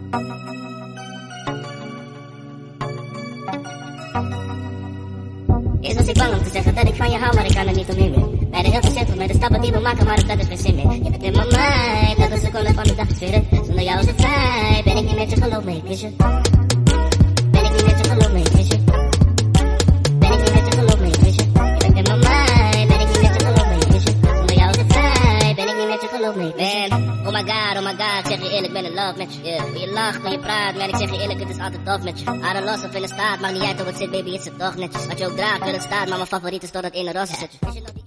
Eerst was ik bang om te zeggen dat ik van je hou, maar ik kan er niet omheen meer. Bij de heel veel simpel met de stappen die we maken, maar dat is geen zin meer. Je bent in mijn mind, elke seconde van de dag is weer het. Zonder jou is het vrij, ben ik niet met je, geloof me, ik mis je. Ben ik niet met je, geloof me, ik mis je. Ben ik niet met je, geloof me, ik mis je. Je bent in mijn mind, ben ik niet met je, geloof me, ik mis je. Zonder jou is het vrij, ben ik niet met je, geloof me, ik mis je. Oh my god, ik zeg je eerlijk, ben in love met je. Yeah. Hoe je lacht, hoe je praat, man, ik zeg je eerlijk, het is altijd tof met je. Adem los of in de staat, maakt niet uit hoe het zit, baby, het zit toch netjes. Wat je ook draagt, wil het staat, maar mijn favoriet is tot het in de roze zit.